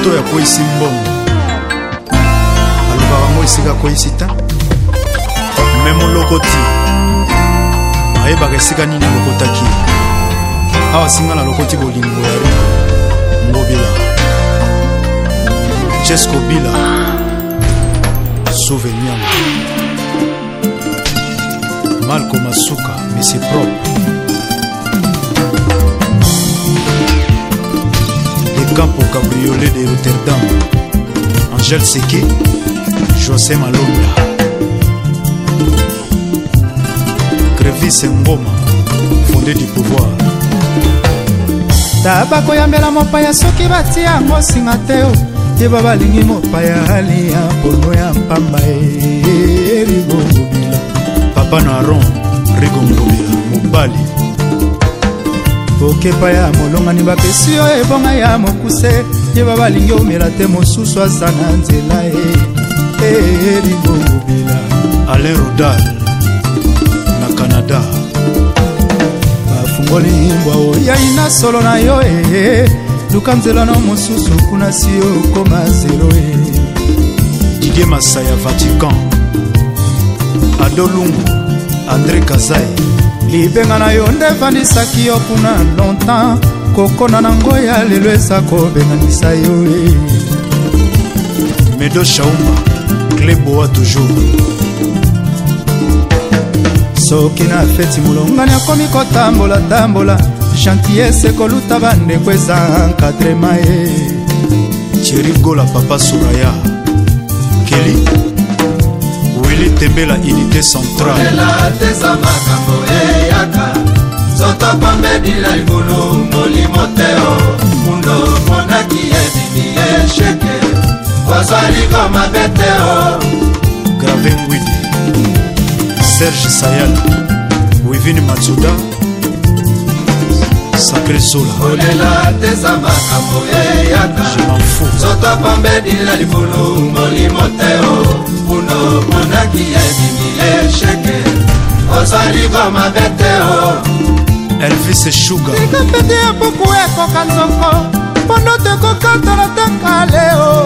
moto ya koisi mbongo alobaka ngo esika koisi ta me molokoti ayebaka esika nini alokotaki awa singa na lokoti bolingo ya riko ngobila Chesco Bila Souvenir Malco Masuka mais c'est propre Les Campos Cabriolet de Rotterdam Angèle Seke José Malonda Crevis Ngoma Fondé du pouvoir tabako yambela mopaya soki batia yango singa te yeba balingi mopaya alia pono ya mpamba Rigo Ngobila Papa Naron Rigo Ngobila mobali okepa ya molongani bapesi yo ebonga ya mokuse yeba balingi omela te mosusu aza na nzela Rigo Ngobila Alain Rodal na Canada ngolimbwa oyaina solo na yo luka nzela na mosusu kuna si okoma zero Didier Masaya Vatican Adolungu André Kazai libenga na yo nde vandisaki yo kuna longtemps kokona na ngoya lelo eza kobenganisa yo Medo Shauma Kleboa toujours soki na feti molongani akomi kotambola gentillesse koluta bandeko eza encadrema Thierry Gola Papa Suraya Kelly Willy Tembela unité centrale teza makambo eyaka zoto pambedila ligulu molimo teo mundo monaki ebimi esheke kozwaliko mabeteo Graven Widi Serge Sayal Wivini Matsuda Sacré Sola olela teza makambo eyaka je m'en fous zoto pambedila ligulu molimo teo mundo monaki ebimi esheke kozwaliko mabeteo Elvis Sugar likapete ya buku ekoka nzoko mpondo tekokatala te kaleo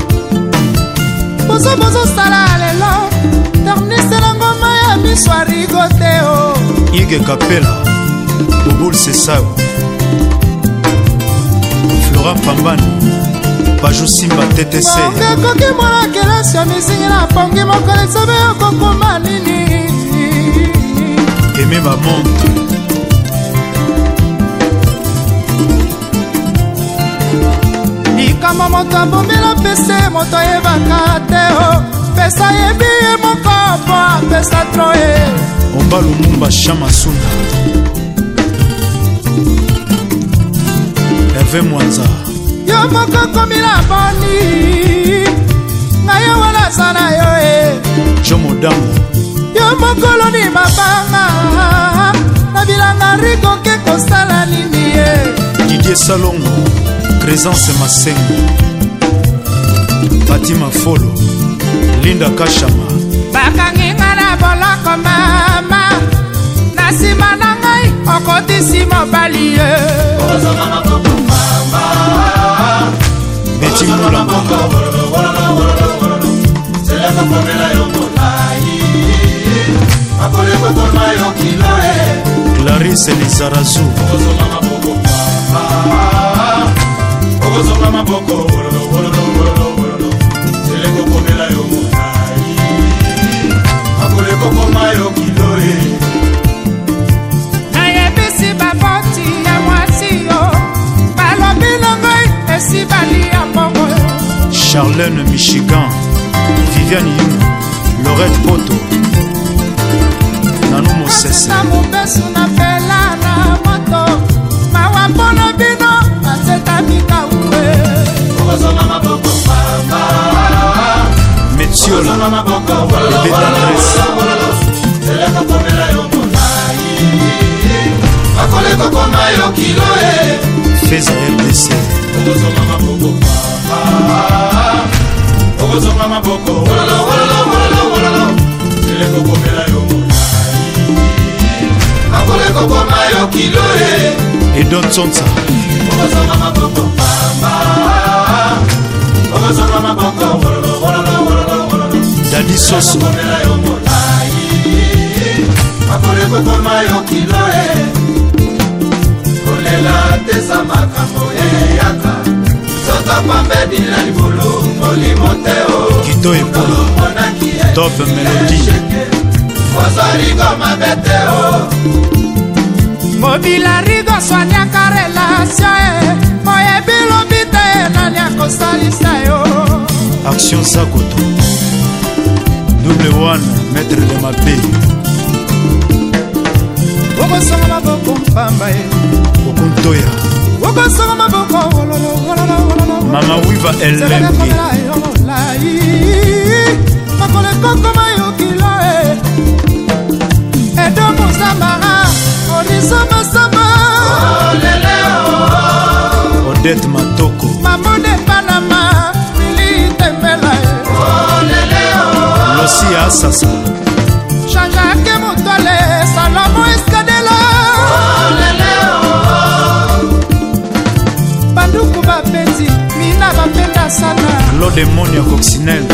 bozosala lelo ternisela ngoma ya miso arigo teo Ige Kapela Bouboul Sessao Florent Pambani Pajou Simba TTC okekoki mwana kelasi ya misingi na pongi mokolo esobe okokoma nini Aimé Bamonte likambo moto abombela pese moto ayebaka teo pesa yebi ye moko po apesa tro Omba Lumumba Chamasunda Hervé Mwanza yo moko komila boni ngai yo wana aza na yo Jomo Dango yo mokolo ni mabanga na bilanga rikoke kosala nini Didier Salongo Présence Masengo Fatima Folo Linda Kashama bakanginga na boloko mama na nsima na ngai okotisi mobali Betty Moulamba Clarisse Lizarazu nayebisi baboti ya mwasi yo balobi na ngai esi bali ya mbongo Charlène Michigan Viviane Yung Lorette Poto Nanou Mosese na mobesu na pela na moto mawa mpono bino baseta mikaue Metiola Bébé d'Andresse Feza RDC Edon Tsonsa soso akolekokoma yo kilo kolela teza makambo eyaka soto pambedi na libulu molimo te o kito epolo top melodie ozaligo mabe te o mobila rigo swanyaka relasio oyebi lobi te nani akosalisa yo action sakoto double one maître de mabe okosonga maboko mpamba ye okontoya okosonga maboko mama wiva elemke makolekokoma yokilo edo mosambara onisomasama odette matoko mamode panama militembela losi asasa chanjake motole salomo eskadela banduku bapeti mina bapenda sana lo demonia coccinelle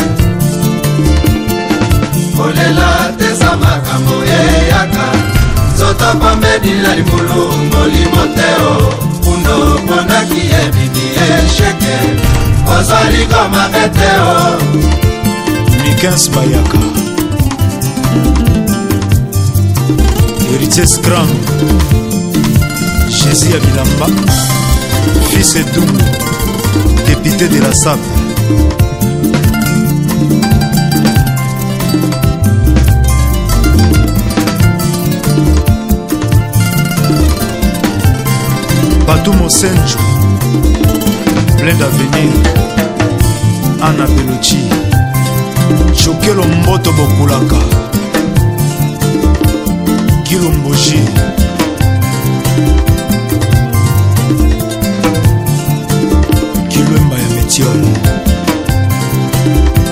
kolela teza makambo eyaka soto pambedi na libulu molimo te o kundo ponaki ebibi esheke ozaliko mabe te o Mikens Bayaka héritier Scram Jésus Abilamba fils et double député de la SAP Patou Mosenjo plein d'avenir Anna Bellucci Chokelo Mboto Bokulaka Kilomboji Kilwemba ya Metiole